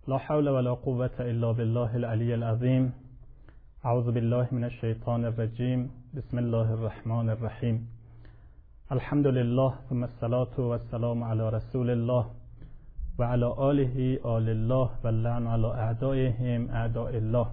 لا حول ولا قوة إلا بالله العلي العظيم. اعوذ بالله من الشیطان الرجیم. بسم الله الرحمن الرحیم. الحمد لله ثم الصلاة والسلام على رسول الله و علی آله آل الله و اللعن علی اعدائهم اعداء الله.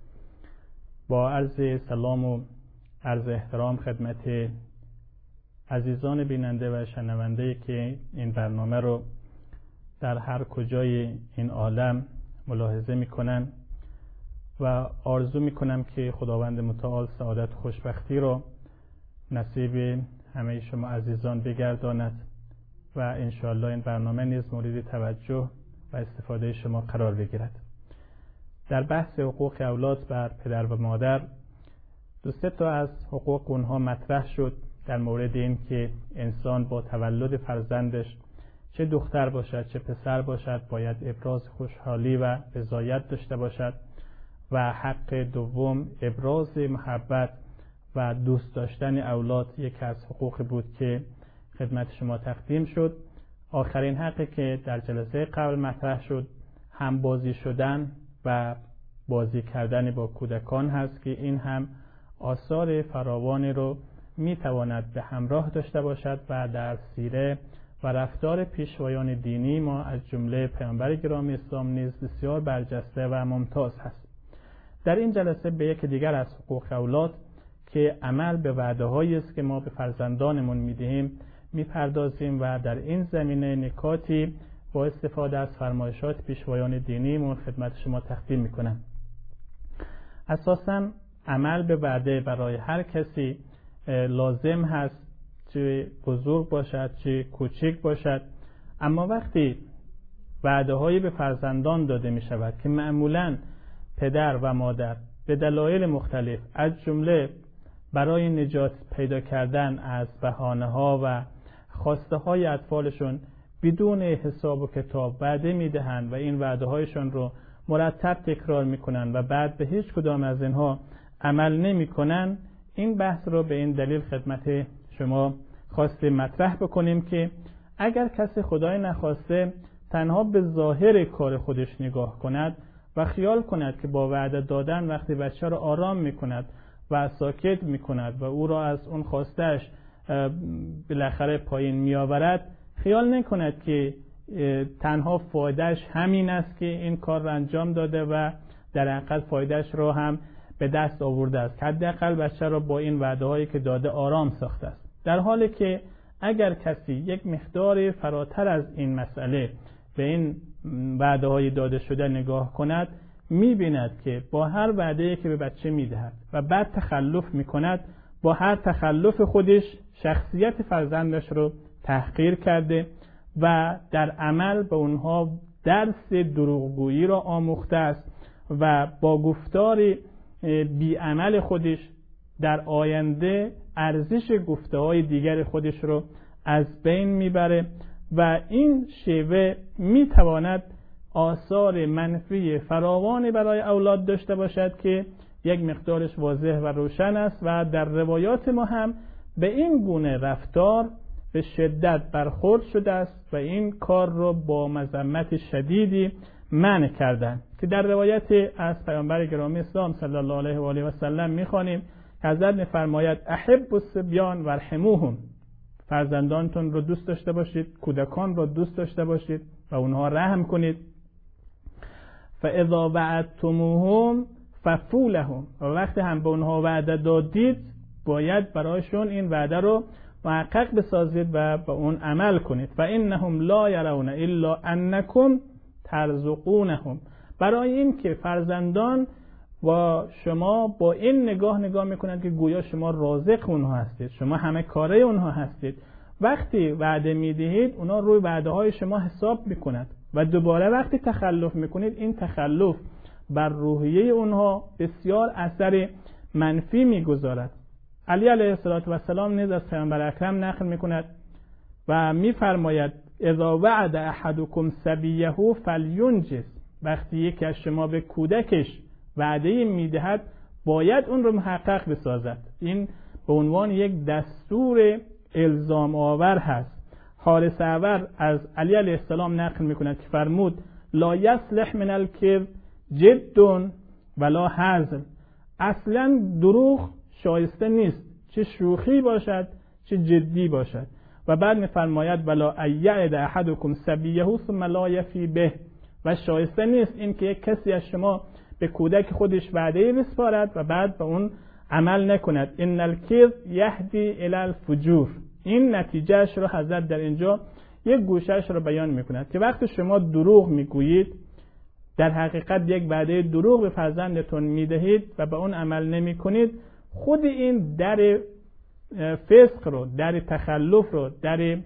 با عرض سلام و عرض احترام خدمت عزیزان بیننده و شنونده که این برنامه رو در هر کجای این عالم ملاحظه میکنن و آرزو میکنم که خداوند متعال سعادت و خوشبختی رو نصیب همه شما عزیزان بگرداند و انشاءالله این برنامه نیز مورد توجه و استفاده شما قرار بگیرد. در بحث حقوق اولاد بر پدر و مادر دو سه تا از حقوق اونها مطرح شد در مورد این که انسان با تولد فرزندش چه دختر باشد چه پسر باشد باید ابراز خوشحالی و رضایت داشته باشد و حق دوم ابراز محبت و دوست داشتن اولاد یکی از حقوق بود که خدمت شما تقدیم شد. آخرین حقی که در جلسه قبل مطرح شد هم بازی شدن و بازی کردن با کودکان هست که این هم آثار فراوانی رو میتواند به همراه داشته باشد و در سیره و رفتار پیشوایان دینی ما از جمله پیامبر گرامی اسلام نیز بسیار برجسته و ممتاز هست. در این جلسه به یک دیگر از حقوق اولاد که عمل به وعده‌هایی است که ما به فرزندانمون میدهیم میپردازیم و در این زمینه نکاتی با استفاده از فرمایشات پیشوایان دینی من خدمت شما تقدیم میکنم. اساساً عمل به وعده برای هر کسی لازم هست، چه بزرگ باشد چه کوچک باشد، اما وقتی وعده‌هایی به فرزندان داده می شود که معمولاً پدر و مادر به دلایل مختلف از جمله برای نجات پیدا کردن از بهانه‌ها و خواسته‌های اطفالشون بدون حساب و کتاب وعده می‌دهند و این وعده‌هایشون رو مرتب تکرار می‌کنند و بعد به هیچ کدام از اینها عمل نمی‌کنند، این بحث رو به این دلیل خدمت شما خواستیم مطرح بکنیم که اگر کسی خدای نخواسته تنها به ظاهر کار خودش نگاه کند و خیال کند که با وعده دادن وقتی بچه را آرام میکند و ساکت میکند و او را از اون خواستش بالاخره پایین میآورد، خیال نکند که تنها فایدهش همین است که این کار را انجام داده و در حقیقت فایدهش را هم به دست آورده است، حداقل بچه را با این وعده هایی که داده آرام ساخته است. در حالی که اگر کسی یک مقدار فراتر از این مسئله به این وعده های داده شده نگاه کند، می‌بیند که با هر وعده‌ای که به بچه می‌دهد و بعد تخلف می‌کند، با هر تخلف خودش شخصیت فرزندش رو تحقیر کرده و در عمل به اونها درس دروغگویی را آموخته است و با گفتار بی‌عمل خودش در آینده ارزش گفته‌های دیگر خودش رو از بین میبره و این شیوه میتواند آثار منفی فراوانی برای اولاد داشته باشد که یک مقدارش واضح و روشن است و در روایات ما هم به این گونه رفتار به شدت برخورد شده است و این کار رو با مذمت شدیدی منع کردند که در روایت از پیامبر گرامی اسلام صلی الله علیه و آله و سلم می‌خوانیم که حضرت می‌فرماید احب الصبیان وارحموهم، فرزندانتون رو دوست داشته باشید، کودکان رو دوست داشته باشید و اونها رحم کنید. فاذا وعدتموهم ففوا لهم، و وقتی هم به اونها وعده دادید باید برایشون این وعده رو محقق بسازید و به اون عمل کنید. فانهم لا يرون الا انکم ترزقونهم، برای این که فرزندان و شما با این نگاه میکنند که گویا شما رازق اونها هستید، شما همه کاره اونها هستید. وقتی وعده میدهید اونا روی وعده های شما حساب میکنند و دوباره وقتی تخلف میکنید این تخلف بر روحیه اونها بسیار اثر منفی میگذارد. علی علیه السلام نیز از پیامبر اکرم نقل میکند و میفرماید اذا وعد احدکم صبیه فلینجز، وقتی یکی از شما به کودکش وعده میدهد باید اون رو محقق بسازد. این به عنوان یک دستور الزام آور هست. حارث اعور از علی علیه السلام نقل میکند که فرمود لا یصلح من الکذب جد ولا هزل. اصلا دروغ شایسته نیست، چه شوخی باشد چه جدی باشد. و بعد می‌فرماید ولا ایعد احدکم سبیه ثم لا یفی به، و شایسته نیست این که یک کسی از شما به کودک خودش وعده بسپارد و بعد به اون عمل نکند. ان الکذب یهدی الی الفجور. این نتیجهش رو حضرت در اینجا یک گوشهش رو بیان میکند که وقتی شما دروغ میگویید، در حقیقت یک وعده دروغ به فرزندتون میدهید و به اون عمل نمیکنید، خود این در فسق رو، در تخلف رو، در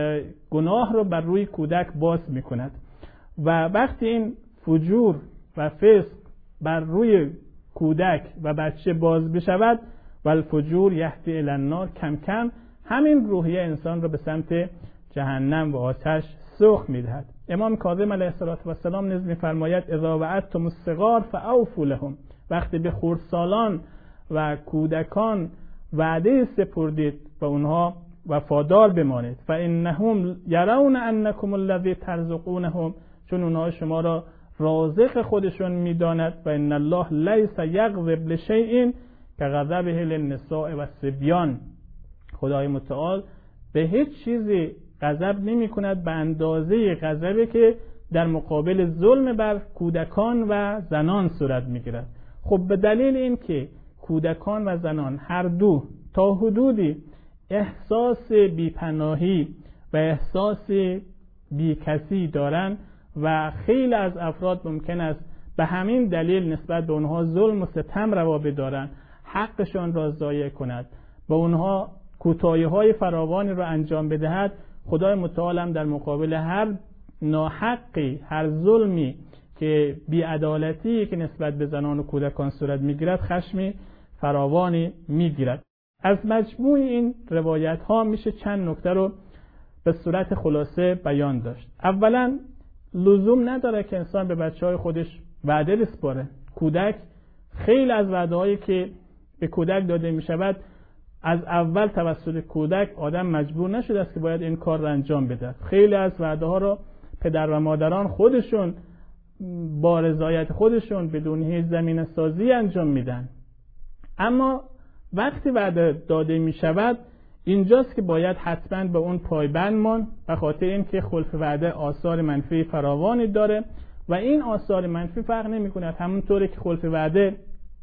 گناه رو بر روی کودک باز میکند. و وقتی این فجور و فسق بر روی کودک و بچه باز بشود، و الفجور یهدی الی النار، کم کم همین روحیه انسان رو به سمت جهنم و آتش سوق میدهد. امام کاظم علیه السلام نیز میفرماید اذا وعدتم الصغار فاوفوا لهم. وقتی به خردسالان و کودکان وعده سپردید به اونها وفادار بمانید. فانهم یرون انکم الذی ترزقونهم، چون اونها شما را رازق خودشون میداند. و ان الله لیس یغضب لشیء کغضبه للنساء و الصبیان. خدای متعال به هیچ چیزی غضب نمی کند به اندازه غضبی که در مقابل ظلم بر کودکان و زنان صورت می گیرد. خب به دلیل این که کودکان و زنان هر دو تا حدودی احساس بیپناهی و احساس بیکسی دارند و خیلی از افراد ممکن است به همین دلیل نسبت به اونها ظلم و ستم روا بدارند، حقشان را ضایع کند، به اونها کوتاهی‌های فراوانی را انجام بدهد. خدای متعال هم در مقابل هر ناحقی، هر ظلمی که بی‌عدالتی که نسبت به زنان و کودکان صورت می‌گیرد، خشمی فراوانی می‌گیرد. از مجموع این روایت‌ها میشه چند نکته رو به صورت خلاصه بیان داشت. اولا لزوم نداره که انسان به بچه‌های خودش وعده بسپاره. کودک خیلی از وعده‌هایی که به کودک داده می‌شود، از اول توسط کودک آدم مجبور نشده است که باید این کار را انجام بده. خیلی از وعده‌ها را پدر و مادران خودشون با رضایت خودشون بدون هیچ زمینه سازی انجام میدن. اما وقتی وعده داده می شود، اینجاست که باید حتما به اون پایبند ماند، به خاطر اینکه خلف وعده آثار منفی فراوانی داره و این آثار منفی فرق نمی کند. همونطوری که خلف وعده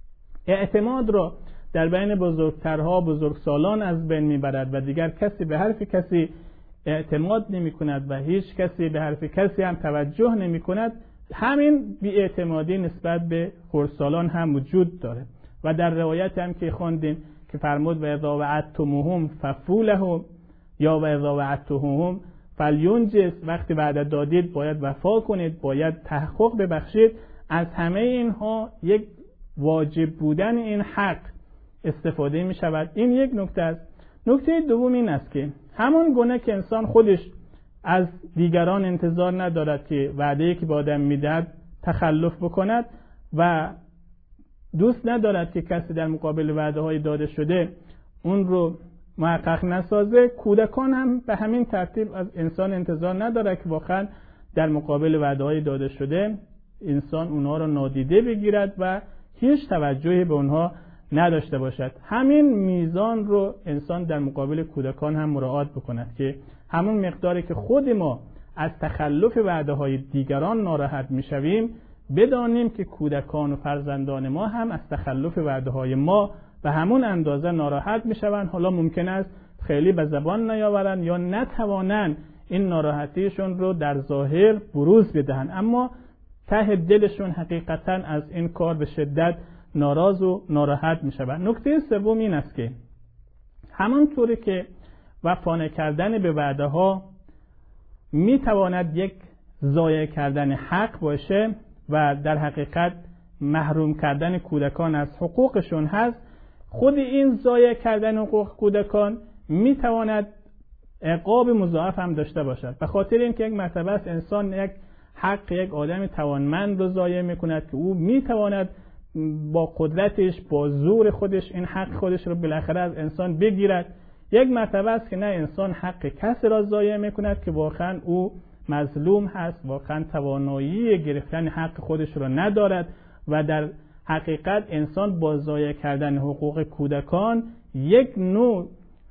اعتماد را در بین بزرگترها، بزرگسالان از بین میبرد و دیگر کسی به حرف کسی اعتماد نمی کند و هیچ کسی به حرف کسی هم توجه نمی کند، همین بی‌اعتمادی نسبت به خردسالان هم وجود داره. و در روایت هم که خواندیم که فرمود و اذا وعدتموهم ففوا لهم، یا و اذا وعدتموهم فلینجز، وقتی وعده دادید باید وفا کنید، باید تحقق ببخشید. از همه اینها یک واجب بودن این حق استفاده می شود. این یک نکته است. نکته دوم این است که همون گونه که انسان خودش از دیگران انتظار ندارد که وعده‌ای که به آدم میدهد تخلف بکند و دوست ندارد که کسی در مقابل وعده‌های داده شده اون رو محقق نسازه، کودکان هم به همین ترتیب از انسان انتظار ندارد که واقعا در مقابل وعده‌های داده شده انسان اونها رو نادیده بگیرد و هیچ توجهی به اونها نداشته باشد. همین میزان رو انسان در مقابل کودکان هم مراعات بکند که همون مقداری که خود ما از تخلف وعده‌های دیگران ناراحت میشویم، بدانیم که کودکان و فرزندان ما هم از تخلف وعده‌های ما به همون اندازه ناراحت میشوند. حالا ممکن است خیلی به زبان نیاورند یا نتوانند این ناراحتیشون رو در ظاهر بروز بدهند، اما ته دلشون حقیقتاً از این کار به شدت ناراض و ناراحت میشوند. نکته سوم این است که همانطوری که وفا نکردن به وعده ها میتواند یک ضایع کردن حق باشه و در حقیقت محروم کردن کودکان از حقوقشون هست، خود این ضایع کردن حقوق کودکان میتواند عقاب مضاعف هم داشته باشد. به خاطر اینکه یک مرتبه است انسان یک حق یک آدم توانمند رو ضایع میکند که او میتواند با قدرتش، با زور خودش این حق خودش رو بالاخره از انسان بگیرد. یک مرتبه است که نه، انسان حق کسی را ضایع میکند که واقعا او مظلوم هست، واقعا توانایی گرفتن حق خودش را ندارد و در حقیقت انسان با ضایع کردن حقوق کودکان یک نوع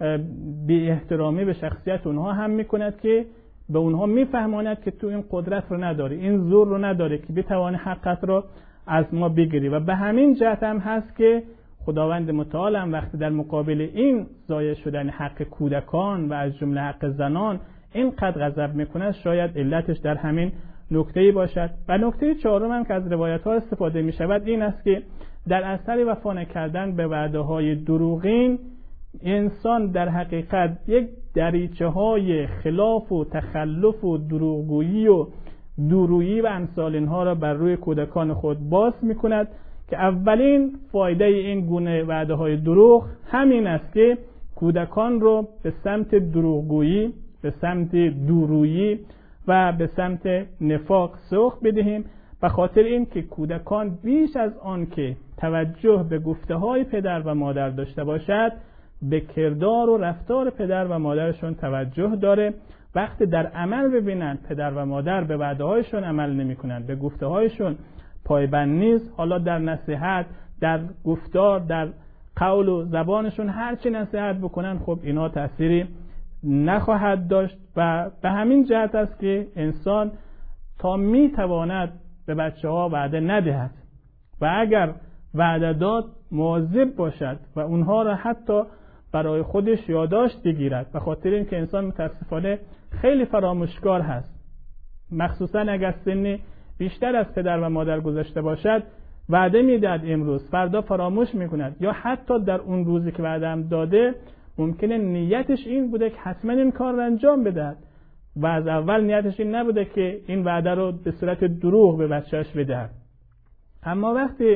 بی احترامی به شخصیت اونها هم میکند که به اونها میفهماند که تو این قدرت رو نداری، این زور رو نداری که بتوانی حقت رو از ما بگیری. و به همین جهت هم هست که خداوند متعال هم وقتی در مقابل این ضایع شدن حق کودکان و از جمله حق زنان اینقدر غضب میکند، شاید علتش در همین نکته‌ای باشد. و نکته چهارم هم که از روایت‌ها استفاده می‌شود این است که در اثر وفا نکردن به وعده‌های دروغین، انسان در حقیقت یک دریچه‌های خلاف و تخلف و دروغگویی و دورویی و امثال اینها را بر روی کودکان خود باز می‌کند که اولین فایده این گونه وعده‌های دروغ همین است که کودکان رو به سمت دروغگویی، به سمت دورویی و به سمت نفاق سوق بدهیم، به خاطر این که کودکان بیش از آن که توجه به گفته‌های پدر و مادر داشته باشد، به کردار و رفتار پدر و مادرشون توجه داره. وقتی در عمل ببینند پدر و مادر به وعده‌هایشون عمل نمی‌کنند، به گفته‌هایشون پایبند نیست، حالا در نصیحت، در گفتار، در قول و زبانشون هر چی نصیحت بکنن، خب اینا تأثیری نخواهد داشت. و به همین جهت است که انسان تا میتواند به بچه ها وعده ندهد و اگر وعده داد مواظب باشد و اونها را حتی برای خودش یادداشت بگیرد، به خاطر اینکه انسان متاسفانه خیلی فراموشکار هست، مخصوصا اگر سنی بیشتر از پدر و مادر گذشته باشد. وعده میدهد امروز، فردا فراموش میکند، یا حتی در اون روزی که وعده هم داده ممکنه نیتش این بوده که حتما این کار رو انجام بدهد و از اول نیتش این نبوده که این وعده رو به صورت دروغ به بچه‌اش بدهد. اما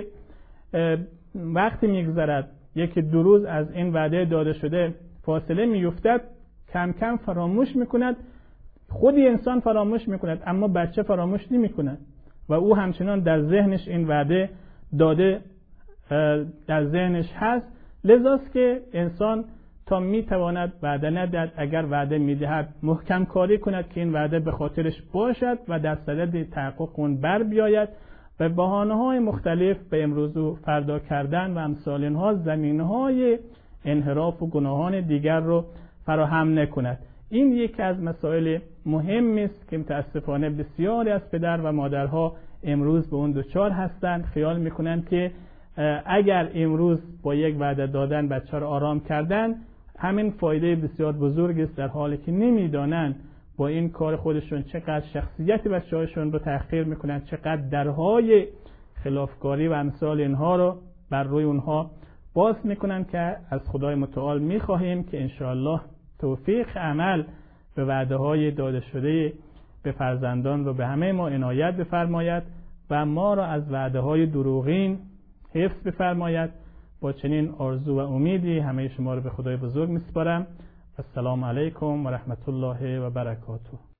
وقتی میگذرد، یکی دو روز از این وعده داده شده فاصله میافتد، کم کم فراموش میکند. خودی انسان فراموش میکند اما بچه فراموش نمیکند و او همچنان در ذهنش این وعده داده در ذهنش هست. لذاست که انسان تا میتواند وعده ندهد، اگر وعده میدهد محکم کاری کند که این وعده به خاطرش باشد و در صدد تحقق اون بر بیاید و بهانه‌های مختلف به امروز و فردا کردن و امثال اینها زمینه‌های انحراف و گناهان دیگر رو فراهم نکند. این یکی از مسائل مهمی است که متاسفانه بسیاری از پدر و مادرها امروز به اون دچار هستند. خیال میکنند که اگر امروز با یک وعده دادن بچه را آرام کردن همین فایده بسیار بزرگ است، در حالی که نمیدانند با این کار خودشون چقدر شخصیت بچه‌هاشون رو تحقیر میکنند، چقدر درهای خلافکاری و امثال اینها رو بر روی اونها باز میکنند. که از خدای متعال میخواهیم که انشاءالله توفیق عمل به وعده‌های داده شده به فرزندان رو به همه ما عنایت بفرماید و ما را از وعده‌های دروغین حفظ بفرماید. با چنین آرزو و امیدی همه شما رو به خدای بزرگ میسپارم. السلام علیکم و رحمت الله و برکاته.